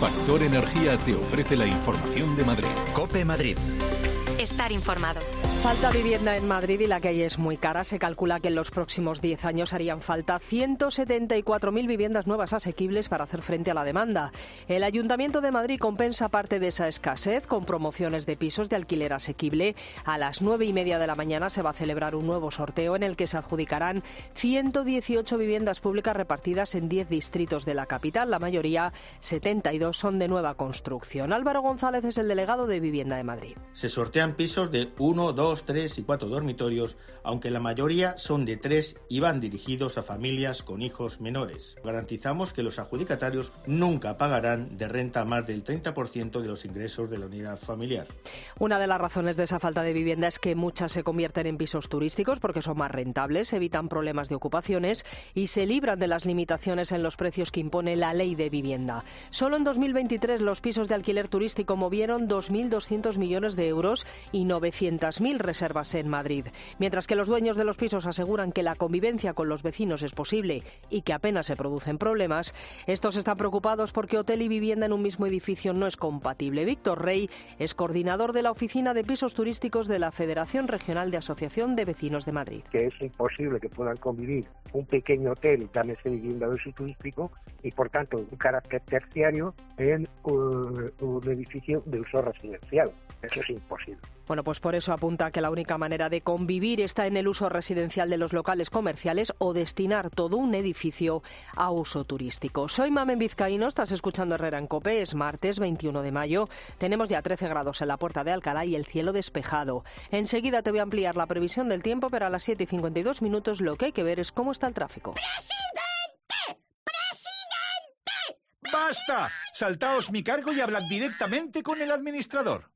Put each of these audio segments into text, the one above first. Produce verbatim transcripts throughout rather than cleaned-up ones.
Factor Energía te ofrece la información de Madrid. COPE Madrid. Estar informado. Falta vivienda en Madrid y la que hay es muy cara. Se calcula que en los próximos diez años harían falta ciento setenta y cuatro mil viviendas nuevas asequibles para hacer frente a la demanda. El Ayuntamiento de Madrid compensa parte de esa escasez con promociones de pisos de alquiler asequible. A las nueve y media de la mañana se va a celebrar un nuevo sorteo en el que se adjudicarán ciento dieciocho viviendas públicas repartidas en diez distritos de la capital. La mayoría, setenta y dos, son de nueva construcción. Álvaro González es el delegado de Vivienda de Madrid. Se sortean pisos de uno, dos, tres y cuatro dormitorios, aunque la mayoría son de tres y van dirigidos a familias con hijos menores. Garantizamos que los adjudicatarios nunca pagarán de renta más del treinta por ciento de los ingresos de la unidad familiar. Una de las razones de esa falta de vivienda es que muchas se convierten en pisos turísticos porque son más rentables, evitan problemas de ocupaciones y se libran de las limitaciones en los precios que impone la ley de vivienda. Solo en dos mil veintitrés los pisos de alquiler turístico movieron dos mil doscientos millones de euros y novecientas mil reservas en Madrid. Mientras que los dueños de los pisos aseguran que la convivencia con los vecinos es posible y que apenas se producen problemas, estos están preocupados porque hotel y vivienda en un mismo edificio no es compatible. Víctor Rey es coordinador de la Oficina de Pisos Turísticos de la Federación Regional de Asociación de Vecinos de Madrid. Que es imposible que puedan convivir un pequeño hotel, llámese vivienda de uso turístico, y por tanto un carácter terciario en un, un edificio de uso residencial. Eso es imposible. Bueno, pues por eso apunta que la única manera de convivir está en el uso residencial de los locales comerciales o destinar todo un edificio a uso turístico. Soy Mamen Vizcaíno, estás escuchando Herrera en COPE, es martes veintiuno de mayo, tenemos ya trece grados en la Puerta de Alcalá y el cielo despejado. Enseguida te voy a ampliar la previsión del tiempo, pero a las siete y cincuenta y dos minutos lo que hay que ver es cómo está el tráfico. ¡Presidente! ¡Presidente! ¡Basta! Saltaos mi cargo y hablad directamente con el administrador.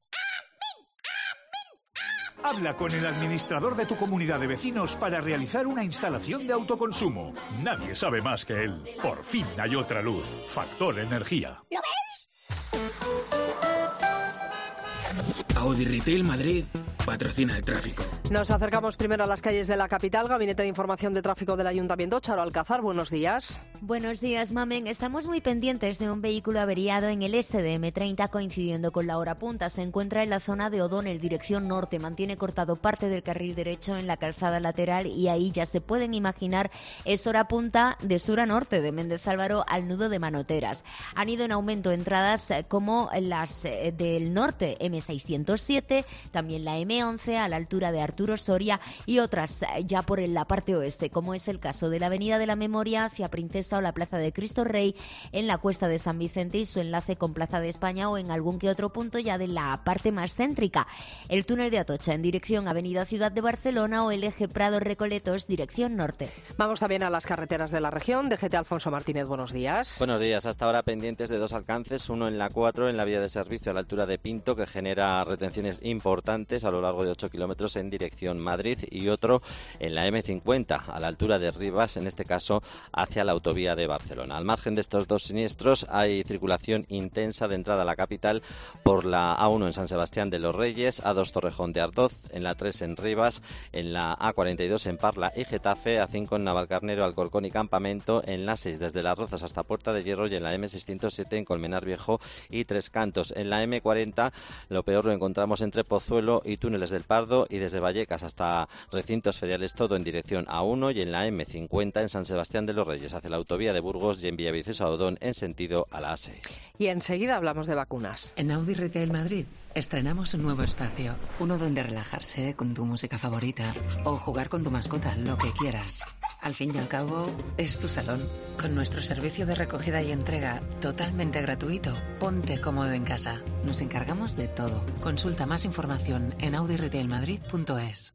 Habla con el administrador de tu comunidad de vecinos para realizar una instalación de autoconsumo. Nadie sabe más que él. Por fin hay otra luz. Factor Energía. ¿Lo veis? Audi Retail Madrid patrocina el tráfico. Nos acercamos primero a las calles de la capital. Gabinete de Información de Tráfico del Ayuntamiento. Charo Alcázar, buenos días. Buenos días, Mamen. Estamos muy pendientes de un vehículo averiado en el este de eme treinta coincidiendo con la hora punta. Se encuentra en la zona de O'Donnell, dirección norte. Mantiene cortado parte del carril derecho en la calzada lateral y ahí ya se pueden imaginar es hora punta de sur a norte, de Méndez Álvaro al nudo de Manoteras. Han ido en aumento entradas como las del norte, eme seiscientos siete, también la eme once a la altura de Arturo Soria y otras ya por la parte oeste, como es el caso de la Avenida de la Memoria hacia Princesa o la Plaza de Cristo Rey en la Cuesta de San Vicente y su enlace con Plaza de España o en algún que otro punto ya de la parte más céntrica. El túnel de Atocha en dirección Avenida Ciudad de Barcelona o el eje Prado-Recoletos dirección norte. Vamos también a las carreteras de la región. D G T Alfonso Martínez, buenos días. Buenos días. Hasta ahora pendientes de dos alcances, uno en la cuatro en la vía de servicio a la altura de Pinto que genera retenciones importantes a lo largo de ocho kilómetros en dirección Madrid y otro en la eme cincuenta a la altura de Rivas, en este caso hacia la autovía de Barcelona. Al margen de estos dos siniestros hay circulación intensa de entrada a la capital por la a uno en San Sebastián de los Reyes, a dos Torrejón de Ardoz, en la tres en Rivas, en la a cuarenta y dos en Parla y Getafe, a cinco en Navalcarnero, Alcorcón y Campamento, en la seis desde Las Rozas hasta Puerta de Hierro y en la eme seiscientos siete en Colmenar Viejo y Tres Cantos. En la eme cuarenta lo peor lo encontramos entre Pozuelo y Túneles del Pardo y desde Vallecas hasta recintos feriales todo en dirección a uno y en la eme cincuenta en San Sebastián de los Reyes hacia la autovía de Burgos y en Villaviciosa Odón en sentido a la a seis. Y enseguida hablamos de vacunas. En Audi Retail Madrid estrenamos un nuevo espacio, uno donde relajarse con tu música favorita o jugar con tu mascota, lo que quieras. Al fin y al cabo, es tu salón. Con nuestro servicio de recogida y entrega totalmente gratuito, ponte cómodo en casa. Nos encargamos de todo. Consulta más información en audi retail madrid punto es.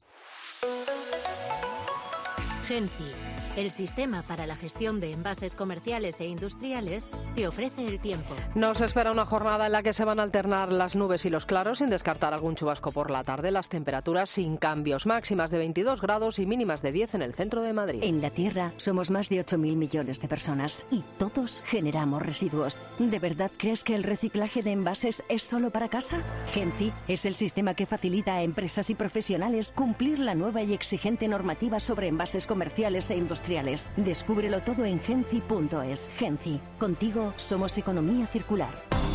Genci, el sistema para la gestión de envases comerciales e industriales, te ofrece el tiempo. Nos espera una jornada en la que se van a alternar las nubes y los claros, sin descartar algún chubasco por la tarde. Las temperaturas sin cambios, máximas de veintidós grados y mínimas de diez en el centro de Madrid. En la Tierra somos más de ocho mil millones de personas y todos generamos residuos. ¿De verdad crees que el reciclaje de envases es solo para casa? Genci es el sistema que facilita a empresas y profesionales cumplir la nueva y exigente normativa sobre envases comerciales e industriales. Descúbrelo todo en genci punto es. Genci, contigo somos economía circular.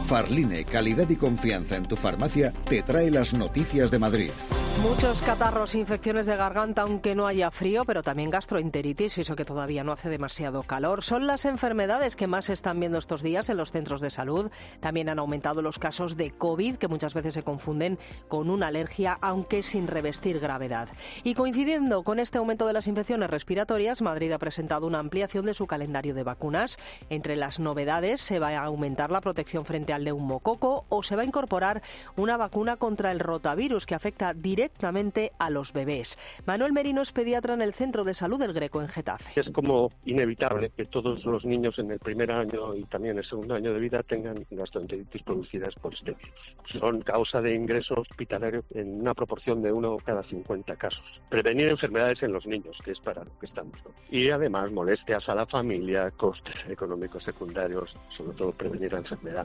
Farline, calidad y confianza en tu farmacia, te trae las noticias de Madrid. Muchos catarros, infecciones de garganta, aunque no haya frío, pero también gastroenteritis, y eso que todavía no hace demasiado calor. Son las enfermedades que más se están viendo estos días en los centros de salud. También han aumentado los casos de COVID, que muchas veces se confunden con una alergia, aunque sin revestir gravedad. Y coincidiendo con este aumento de las infecciones respiratorias, Madrid ha presentado una ampliación de su calendario de vacunas. Entre las novedades se va a aumentar la protección frente al neumococo o se va a incorporar una vacuna contra el rotavirus que afecta directamente directamente a los bebés. Manuel Merino es pediatra en el Centro de Salud del Greco en Getafe. Es como inevitable que todos los niños en el primer año y también el segundo año de vida tengan gastroenteritis producidas por staphylococcus. Son causa de ingreso hospitalario en una proporción de uno cada cincuenta casos. Prevenir enfermedades en los niños, que es para lo que estamos, ¿no? Y además molestias a la familia, costes económicos secundarios, sobre todo prevenir la enfermedad.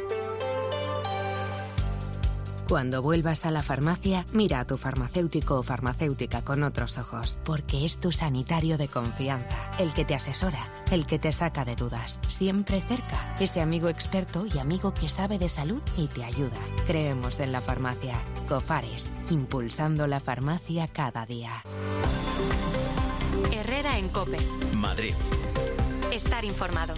Cuando vuelvas a la farmacia, mira a tu farmacéutico o farmacéutica con otros ojos, porque es tu sanitario de confianza, el que te asesora, el que te saca de dudas, siempre cerca, ese amigo experto y amigo que sabe de salud y te ayuda. Creemos en la farmacia. Cofares, impulsando la farmacia cada día. Herrera en COPE. Madrid. Estar informado.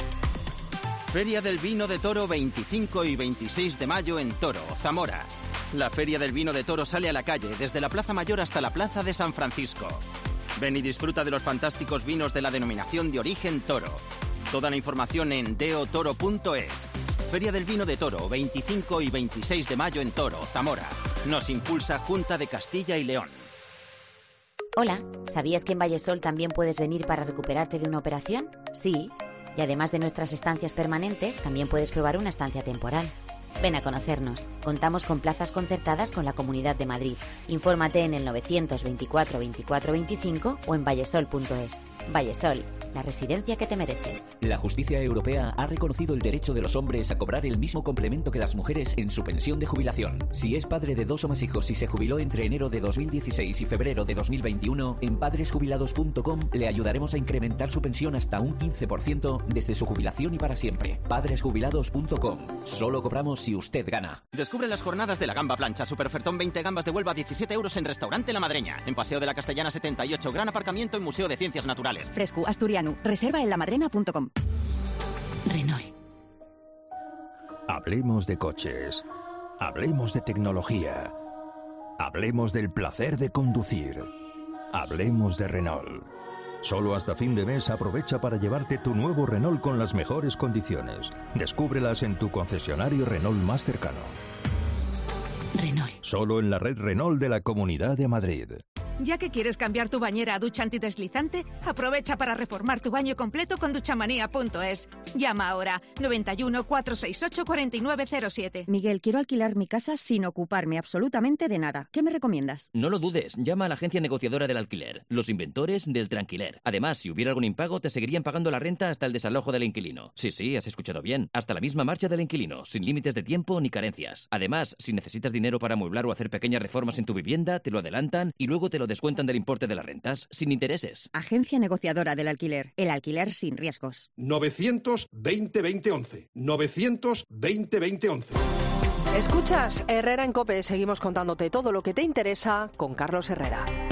Feria del Vino de Toro veinticinco y veintiséis de mayo en Toro, Zamora. La Feria del Vino de Toro sale a la calle desde la Plaza Mayor hasta la Plaza de San Francisco. Ven y disfruta de los fantásticos vinos de la denominación de origen Toro. Toda la información en deotoro punto es. Feria del Vino de Toro veinticinco y veintiséis de mayo en Toro, Zamora. Nos impulsa Junta de Castilla y León. Hola, ¿sabías que en Vallesol también puedes venir para recuperarte de una operación? Sí. Y además de nuestras estancias permanentes, también puedes probar una estancia temporal. Ven a conocernos. Contamos con plazas concertadas con la Comunidad de Madrid. Infórmate en el novecientos veinticuatro veinticuatro veinticinco o en vallesol punto es. Vallesol, la residencia que te mereces. La justicia europea ha reconocido el derecho de los hombres a cobrar el mismo complemento que las mujeres en su pensión de jubilación. Si es padre de dos o más hijos y se jubiló entre enero de dos mil dieciséis y febrero de dos mil veintiuno, en padres jubilados punto com le ayudaremos a incrementar su pensión hasta un quince por ciento desde su jubilación y para siempre. padres jubilados punto com. Solo cobramos si usted gana. Descubre las jornadas de la gamba plancha. Superofertón veinte gambas de Huelva a diecisiete euros en Restaurante La Madreña. En Paseo de la Castellana setenta y ocho. Gran aparcamiento en Museo de Ciencias Naturales. Fresco, asturiano. Reserva en lamadrena punto com. Renault. Hablemos de coches. Hablemos de tecnología. Hablemos del placer de conducir. Hablemos de Renault. Solo hasta fin de mes aprovecha para llevarte tu nuevo Renault con las mejores condiciones. Descúbrelas en tu concesionario Renault más cercano. Renault. Solo en la red Renault de la Comunidad de Madrid. Ya que quieres cambiar tu bañera a ducha antideslizante, aprovecha para reformar tu baño completo con duchamanía punto es. Llama ahora noventa y uno, cuatrocientos sesenta y ocho, cuarenta y nueve cero siete. Miguel, quiero alquilar mi casa sin ocuparme absolutamente de nada. ¿Qué me recomiendas? No lo dudes, llama a la agencia negociadora del alquiler, los inventores del tranquiler. Además, si hubiera algún impago, te seguirían pagando la renta hasta el desalojo del inquilino. Sí, sí, has escuchado bien. Hasta la misma marcha del inquilino, sin límites de tiempo ni carencias. Además, si necesitas dinero para amueblar o hacer pequeñas reformas en tu vivienda, te lo adelantan y luego te lo descuentan del importe de las rentas, sin intereses. Agencia negociadora del alquiler. El alquiler sin riesgos. novecientos veinte veinte once. novecientos veinte veinte once. Escuchas Herrera en COPE. Seguimos contándote todo lo que te interesa con Carlos Herrera.